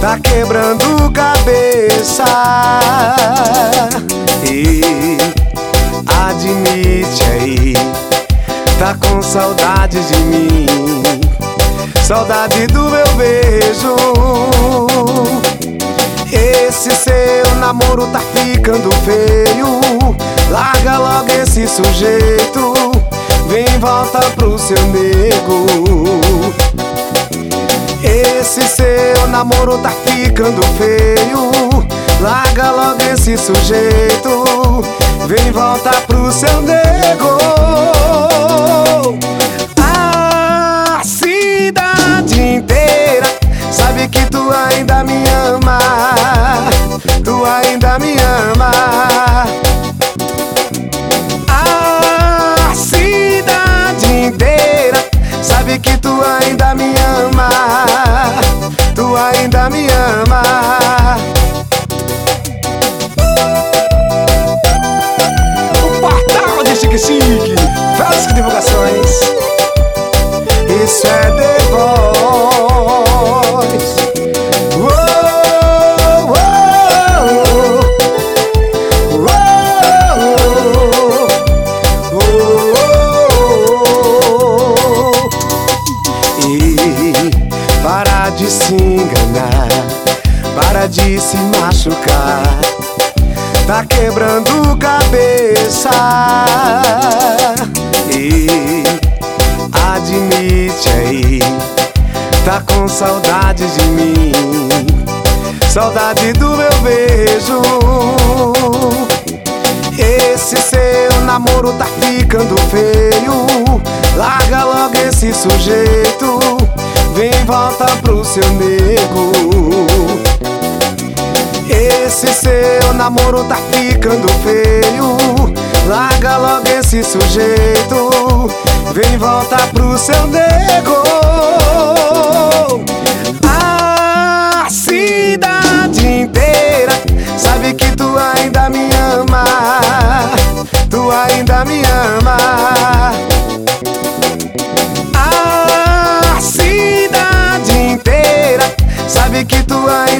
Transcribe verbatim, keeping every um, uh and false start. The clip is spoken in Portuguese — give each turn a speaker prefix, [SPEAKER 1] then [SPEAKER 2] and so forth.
[SPEAKER 1] tá quebrando cabeça. E admite aí, tá com saudade de mim, saudade do meu beijo. Esse seu namoro tá ficando feio, larga logo esse sujeito, vem volta pro seu nego. Esse seu namoro tá ficando feio, larga logo esse sujeito, vem volta pro seu nego. A cidade inteira sabe que tu ainda me ama, tu ainda me ama. A cidade inteira sabe que tu ainda me ama, tu ainda me ama. O portal de Chique Chique, várias divulgações. Isso é The Voice. Uou, uou, uou, uou. E para de se enganar, para de se machucar, tá quebrando cabeça. E admite aí, tá com saudade de mim, saudade do meu beijo. Esse seu namoro tá ficando feio, larga logo esse sujeito, vem volta pro seu nego. Esse seu namoro tá ficando feio, larga logo esse sujeito, vem volta pro seu nego. A cidade inteira sabe que tu ainda me ama, tu ainda me ama. A cidade inteira sabe que tu ainda